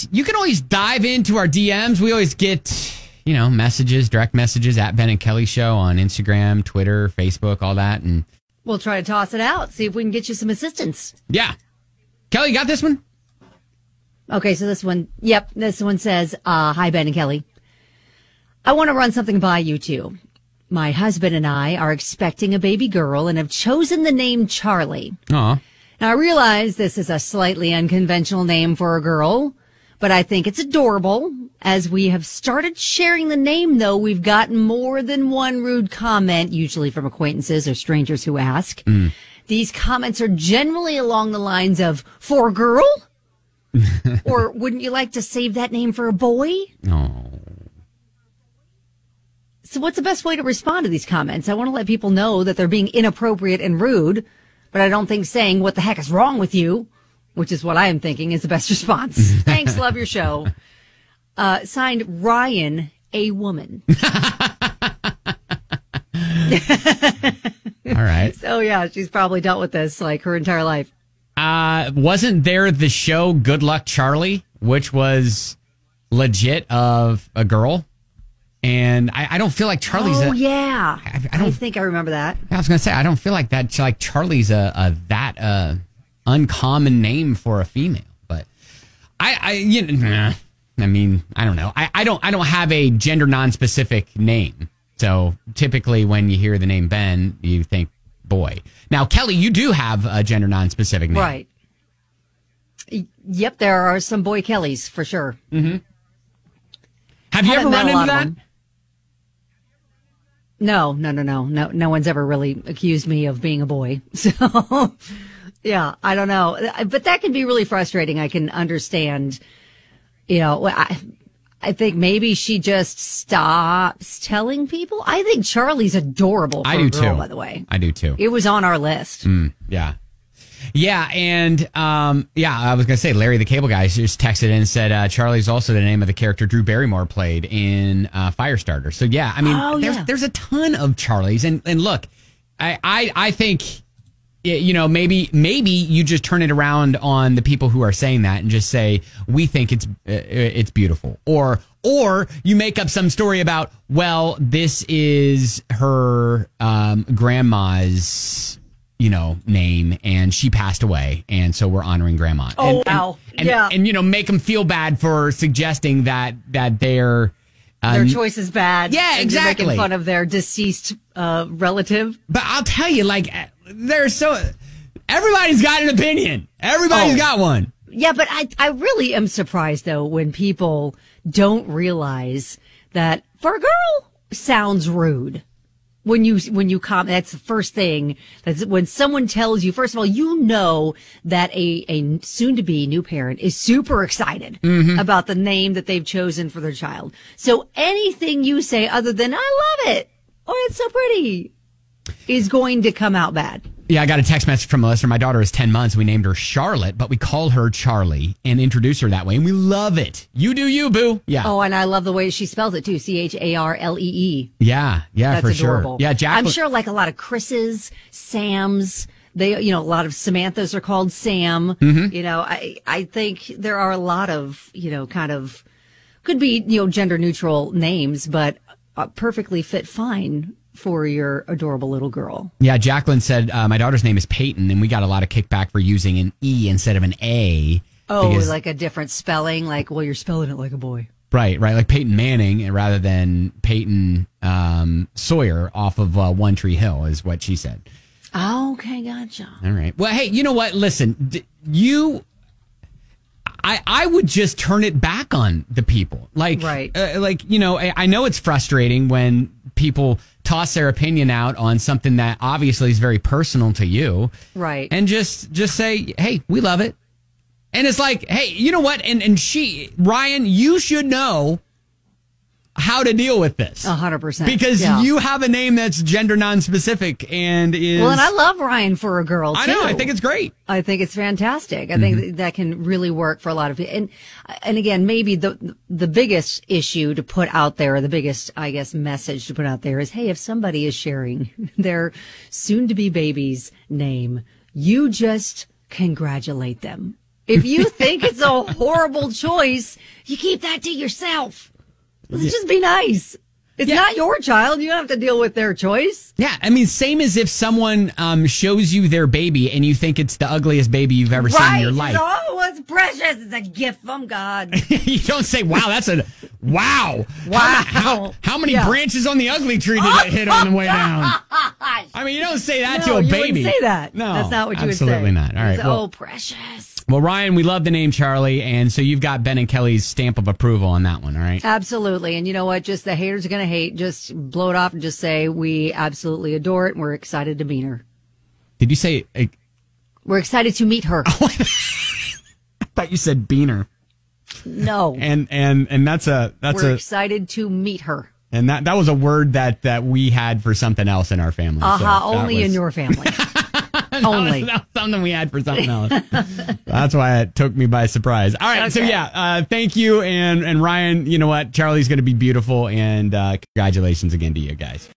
you can always dive into our DMs. We always get, messages, direct messages at Ben and Kelly Show on Instagram, Twitter, Facebook, all that. And we'll try to toss it out, see if we can get you some assistance. Yeah. Kelly, you got this one? Okay, so this one says, hi, Ben and Kelly. I want to run something by you two. My husband and I are expecting a baby girl and have chosen the name Charlie. Aw. Now, I realize this is a slightly unconventional name for a girl, but I think it's adorable. As we have started sharing the name, though, we've gotten more than one rude comment, usually from acquaintances or strangers who ask. These comments are generally along the lines of, for a girl? Or wouldn't you like to save that name for a boy? Oh. So what's the best way to respond to these comments? I want to let people know that they're being inappropriate and rude, but I don't think saying what the heck is wrong with you, which is what I am thinking, is the best response. Thanks, love your show. Signed, Ryan, a woman. All right. So, yeah, she's probably dealt with this like her entire life. Wasn't there the show Good Luck Charlie, which was legit of a girl? And I don't feel like Charlie's yeah. I think I remember that. I was going to say, I don't feel like that, like Charlie's that uncommon name for a female. But I don't know. I don't have a gender non-specific name. So typically when you hear the name Ben, you think boy. Now, Kelly, you do have a gender non-specific name. Right. Yep, there are some boy Kellys for sure. Mm-hmm. Have you ever run into that? No. No one's ever really accused me of being a boy. So, yeah, I don't know. But that can be really frustrating. I can understand, I think maybe she just stops telling people. I think Charlie's adorable for a girl, by the way. I do too. It was on our list. Yeah. Yeah, and I was going to say, Larry the Cable Guy just texted in and said Charlie's also the name of the character Drew Barrymore played in Firestarter. So, yeah, I mean, there's a ton of Charlies. And look, I think, maybe you just turn it around on the people who are saying that and just say, we think it's beautiful. Or you make up some story about, well, this is her grandma's name, and she passed away, and so we're honoring grandma. Wow. And make them feel bad for suggesting that their choice is bad. Yeah, exactly. Making fun of their deceased relative. But I'll tell you, everybody's got an opinion. Everybody's got one. Yeah, but I really am surprised though when people don't realize that for a girl sounds rude. When you comment, that's the first thing. That's when someone tells you, first of all, that a soon-to-be new parent is super excited about the name that they've chosen for their child. So anything you say other than, I love it, oh, it's so pretty, is going to come out bad. Yeah, I got a text message from Melissa. My daughter is 10 months. We named her Charlotte, but we call her Charlie and introduce her that way, and we love it. You do you, boo. Yeah. Oh, and I love the way she spells it, too. Charlee. Yeah, that's for adorable. Sure. Yeah, I'm sure like a lot of Chris's, Sam's, a lot of Samanthas are called Sam. Mm-hmm. I think there are a lot of, kind of, could be, gender neutral names, but perfectly fit fine for your adorable little girl. Yeah, Jacqueline said, my daughter's name is Peyton, and we got a lot of kickback for using an E instead of an A. Oh, like a different spelling? Like, well, you're spelling it like a boy. Right. Like Peyton Manning rather than Peyton Sawyer off of One Tree Hill is what she said. Oh, okay, gotcha. All right. Well, hey, you know what? Listen, I would just turn it back on the people. Right. I know it's frustrating when people toss their opinion out on something that obviously is very personal to you. Right. And just say, hey, we love it. And it's like, hey, you know what? And Ryan, you should know how to deal with this. 100%. Because you have a name that's gender non-specific and is... Well, and I love Ryan for a girl, too. I know. I think it's great. I think it's fantastic. I think that can really work for a lot of people. And again, maybe the biggest issue to put out there, the biggest, I guess, message to put out there is, hey, if somebody is sharing their soon-to-be baby's name, you just congratulate them. If you think it's a horrible choice, you keep that to yourself. Let's just be nice. It's not your child. You don't have to deal with their choice. Yeah, I mean, same as if someone shows you their baby and you think it's the ugliest baby you've ever seen in your life. Oh, it's precious. It's a gift from God. You don't say, wow, that's a... Wow. How many branches on the ugly tree did it hit on the way down? I mean, you don't say that to a baby. You wouldn't say that. No, that's not what you would say. Absolutely not. All right. Well, precious. Well, Ryan, we love the name Charlie, and so you've got Ben and Kelly's stamp of approval on that one, all right? Absolutely. And you know what? Just the haters are going to hate. Just blow it off and just say we absolutely adore it, and we're excited to meet her. Did you say... We're excited to meet her. I thought you said Beaner. No. And we're excited to meet her. And that was a word that we had for something else in our family. Only in your family. Only. That was something we had for something else. That's why it took me by surprise. All right. Okay. So thank you. And Ryan, you know what? Charlie's going to be beautiful, and congratulations again to you guys.